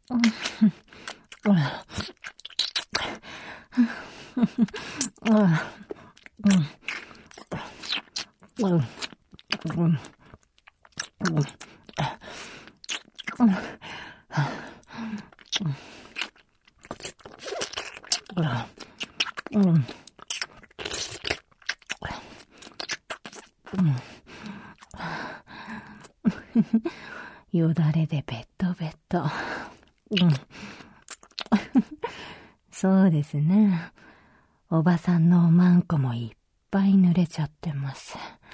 よだれでベトベト。そうですね。おばさんのおまんこもいっぱい濡れちゃってます。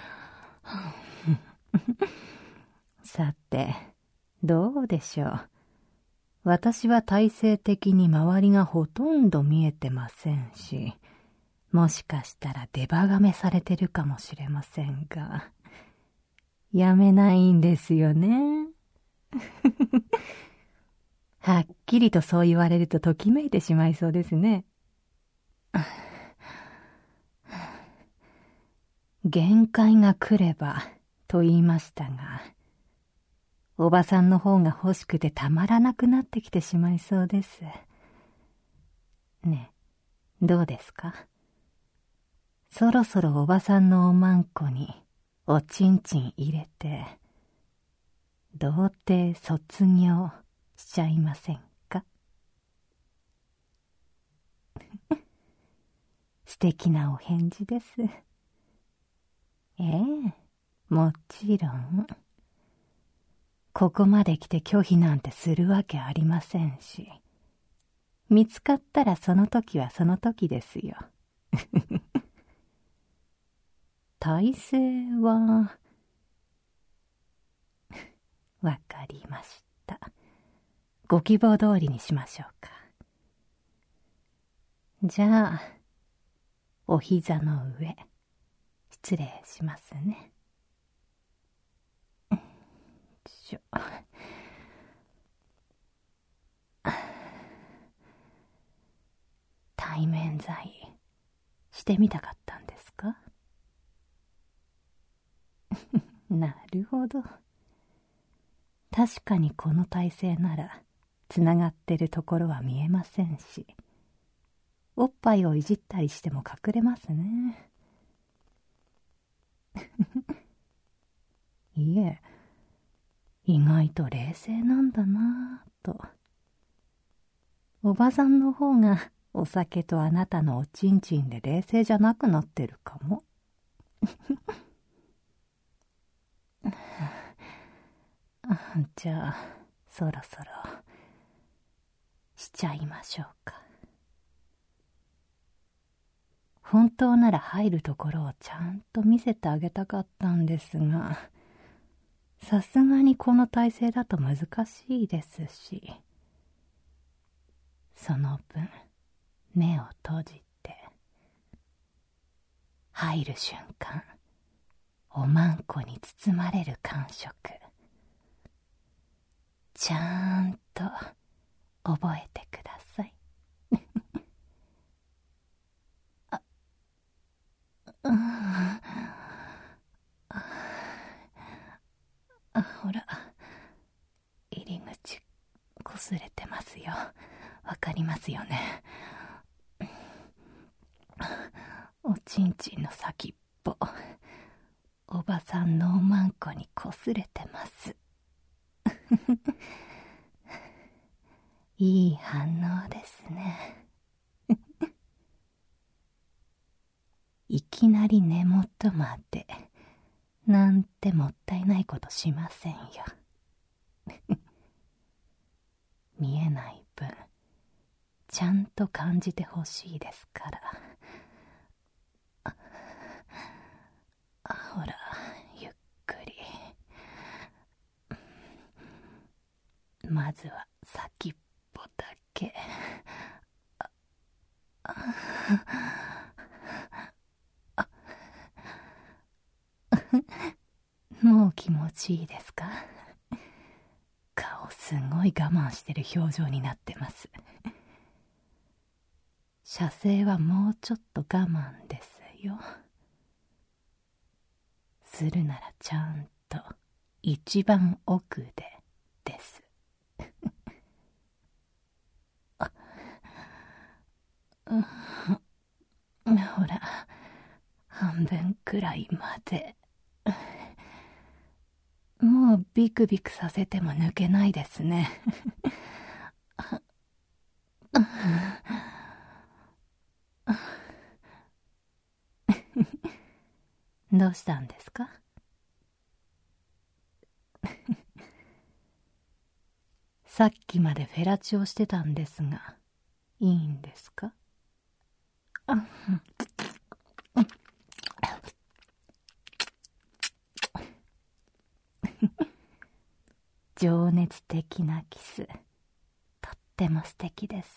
さて、どうでしょう。私は体勢的に周りがほとんど見えてませんし、もしかしたらデバガメされてるかもしれませんが、やめないんですよね。はっきりとそう言われるとときめいてしまいそうですね。限界が来ればと言いましたが、おばさんの方が欲しくてたまらなくなってきてしまいそうです。ねえ、どうですか？そろそろおばさんのおまんこにおちんちん入れて、童貞卒業しちゃいませんか？素敵なお返事です。ええ、もちろん。ここまで来て拒否なんてするわけありませんし、見つかったらその時はその時ですよ。体勢は、わかりました。ご希望通りにしましょうか。じゃあ、お膝の上、失礼しますね。対面罪してみたかったんですか？なるほど。確かにこの体勢ならつながってるところは見えませんし、おっぱいをいじったりしても隠れますね。いえ、意外と冷静なんだなぁと。おばさんの方がお酒とあなたのおちんちんで冷静じゃなくなってるかも。じゃあ、そろそろしちゃいましょうか。本当なら入るところをちゃんと見せてあげたかったんですが、さすがにこの体勢だと難しいですし、その分目を閉じて、入る瞬間、おまんこに包まれる感触、ちゃんと覚えてください。ほら、入り口こすれてますよ。わかりますよね。おちんちんの先っぽ、おばさんのおまんこにこすれてます。いい反応ですね。いきなり根元までなんてもったいないことしませんよ。見えない分ちゃんと感じてほしいですから。ほら、ゆっくり。まずは先っぽだけ。もう気持ちいいですか？顔すごい我慢してる表情になってます。射精はもうちょっと我慢ですよ。するならちゃんと一番奥でです。 くらいまで。もうビクビクさせても抜けないですね。どうしたんですか？さっきまでフェラチオしてたんですが、いいんですか？情熱的なキス、とっても素敵です。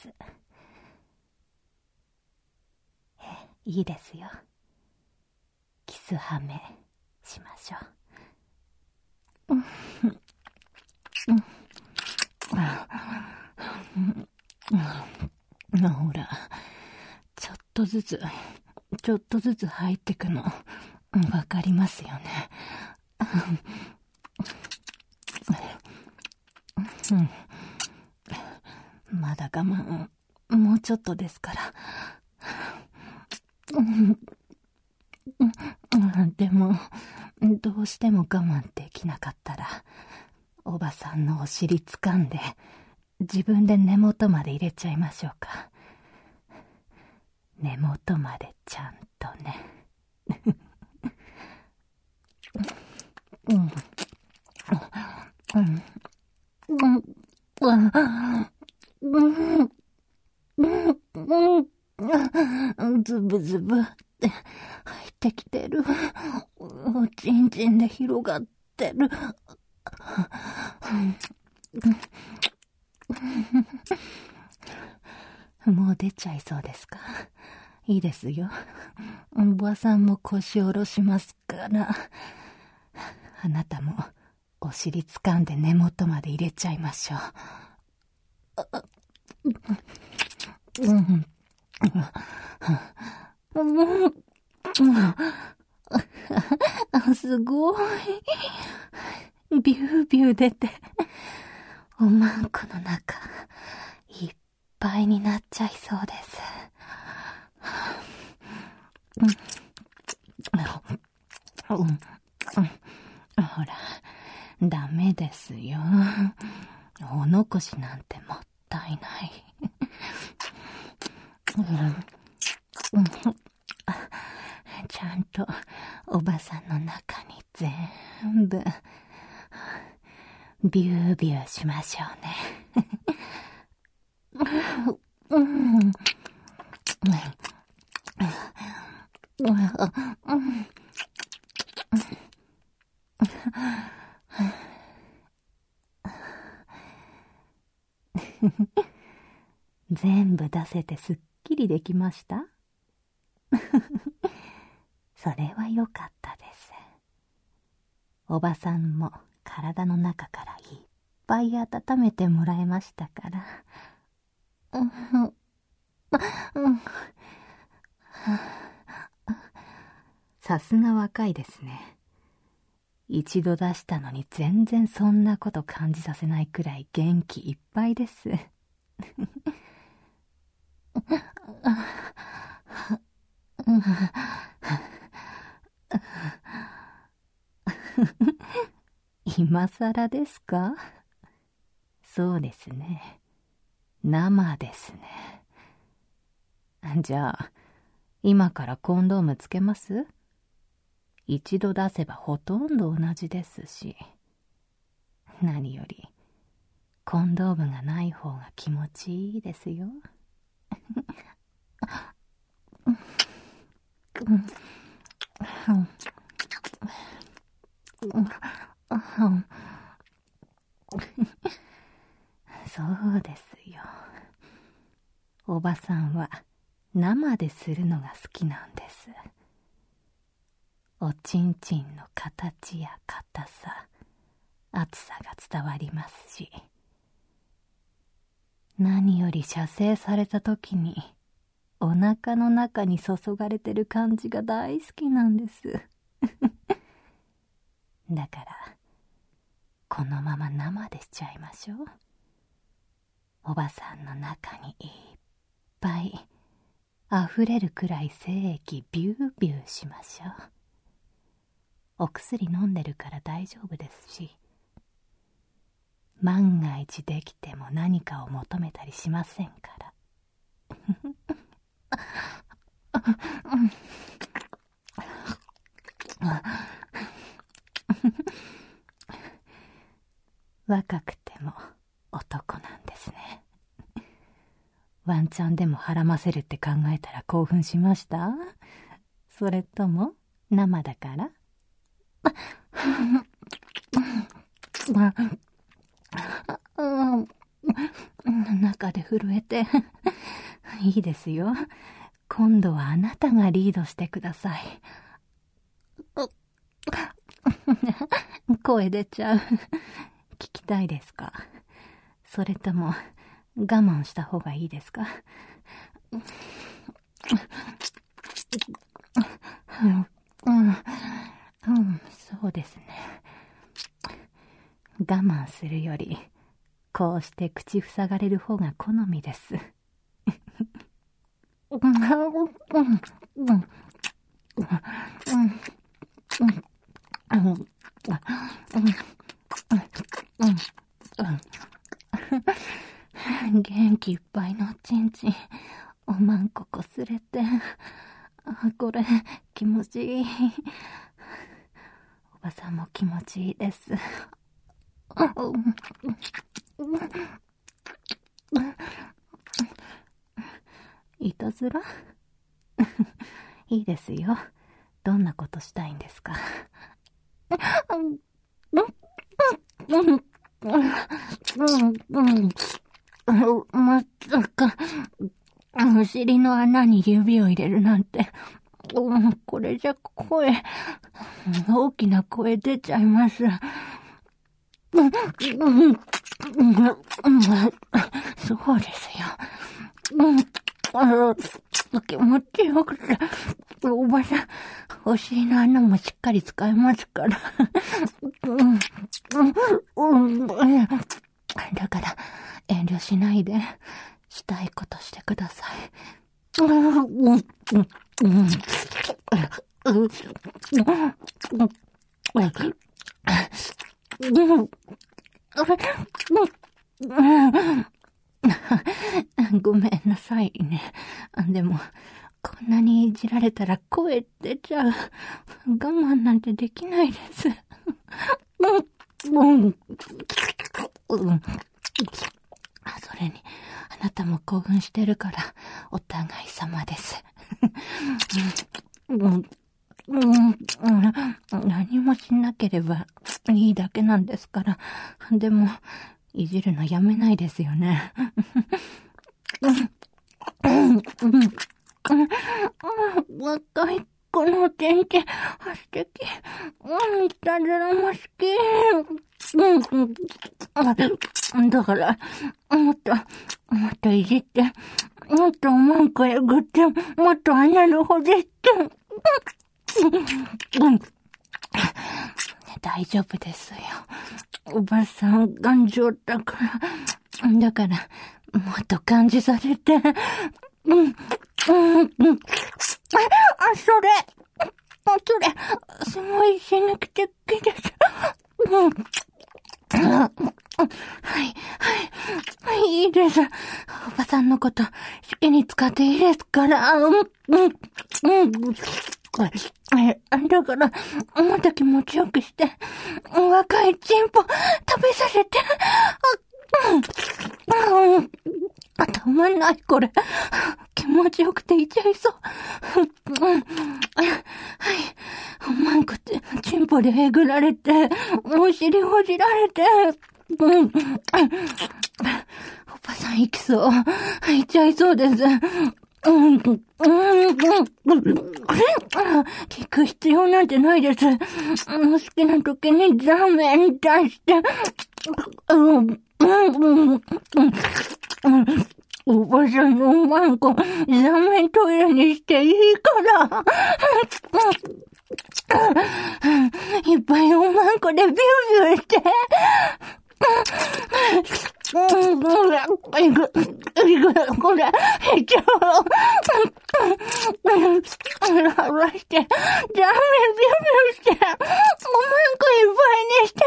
いいですよ。キスハメしましょう。ほら、ちょっとずつ入ってくの、わかりますよね。まだ我慢、もうちょっとですから。でも、どうしても我慢できなかったら、おばさんのお尻掴んで、自分で根元まで入れちゃいましょうか。根元までちゃんとね。ズブズブって入ってきてる。おちんちんで広がってる。もう出ちゃいそうですか？いいですよ。おばさんも腰下ろしますから。あなたもお尻掴んで根元まで入れちゃいましょう。すごい。ビュービュー出て、おまんこの中、いっぱいになっちゃいそうです。ほら、ダメですよ。お残しなんてもったいない。ちゃんとおばさんの中に全部ビュービューしましょうね。全部出せてすっきりできました？それはよかったです。おばさんも体の中からいっぱい温めてもらえましたから。さすが若いですね。一度出したのに全然そんなこと感じさせないくらい元気いっぱいです。今さらですか？そうですね。生ですね。じゃあ、今からコンドームつけます？一度出せばほとんど同じですし。何より、コンドームがない方が気持ちいいですよ。そうですよ。おばさんは生でするのが好きなんです。おちんちんの形や硬さ、厚さが伝わりますし、何より射精された時にお腹の中に注がれてる感じが大好きなんです。だからこのまま生でしちゃいましょう。おばさんの中にいっぱい溢れるくらい精液ビュービューしましょう。 お薬飲んでるから大丈夫ですし、万が一できても何かを求めたりしませんから。若くても男なんですね。ワンチャンでもはらませるって考えたら興奮しました？それとも生だから？中で震えて。いいですよ。今度はあなたがリードしてください。声出ちゃう。聞きたいですか？それとも我慢した方がいいですか？そうですね。我慢するより、こうして口塞がれる方が好みです。元気いっぱいのちんちん、おまんここすれて、これ気持ちいい。おばさんも気持ちいいです。いたずら？いいですよ。どんなことしたいんですか？まさか、お尻の穴に指を入れるなんて、これじゃ大きな声出ちゃいます。そうですよ。気持ちよくて、おばさん、お尻の穴もしっかり使えますから。だから、遠慮しないで、したいことしてください。ごめんなさいね。でも、こんなにいじられたら声出ちゃう。我慢なんてできないです。それに、あなたも興奮してるから、お互い様です。何もしなければいいだけなんですから。でも、いじるのやめないですよね。若い子の天気、素敵。いたずらも好き。だから、もっといじって、もっとおまんこえぐって、もっと穴のほじって。大丈夫ですよ。おばさん頑丈だから。だから、もっと感じさせて。それ、すごい刺激的です。はい、いいです。おばさんのこと好きに使っていいですから。だから、もっと気持ちよくして、若いチンポ食べさせて。たまんない、これ。気持ちよくていちゃいそう。おまんこチンポでえぐられて、お尻ほじられて、おばさん行きそう。行っちゃいそうです。聞く必要なんてないです。好きな時にザメに出して、おばさんのおまんこ、ザメトイレにしていいから。いっぱいおまんこでビュービューして。 これ、離して、ダメ、ビュービューして、ごめんこいっぱいにして、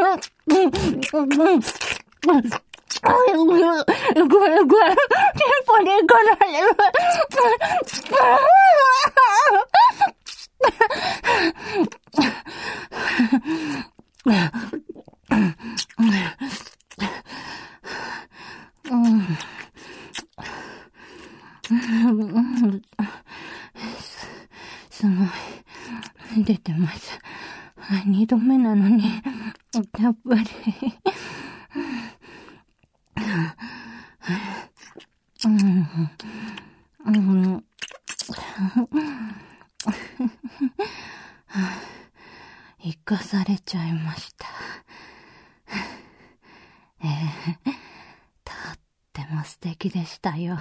これ、テンポでいかないで。すごい、出てます。二度目なのに、やっぱり。生かされちゃいました。とっても素敵でしたよ。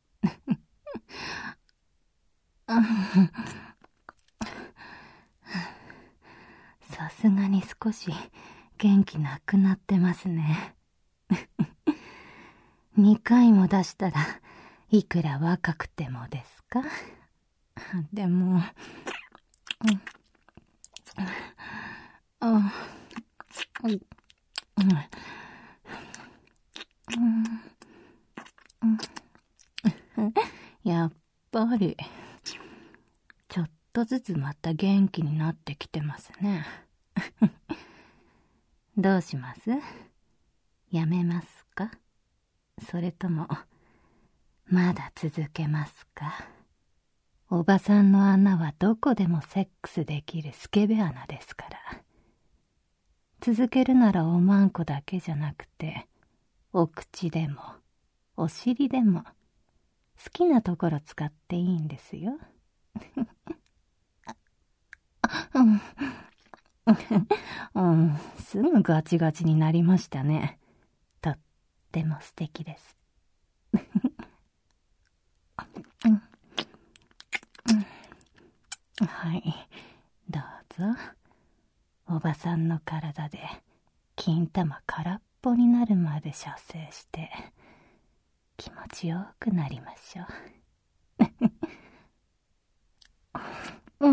さすがに少し元気なくなってますね。2回も出したらいくら若くてもですか？でも、やっぱりちょっとずつまた元気になってきてますね。どうします？やめますか？それともまだ続けますか？おばさんの穴はどこでもセックスできるスケベ穴ですから。続けるならおまんこだけじゃなくて、お口でもお尻でも好きなところ使っていいんですよ。すぐガチガチになりましたね。とっても素敵です。はい、どうぞ。おばさんの体で金玉空っぽになるまで射精して気持ちよくなりましょう。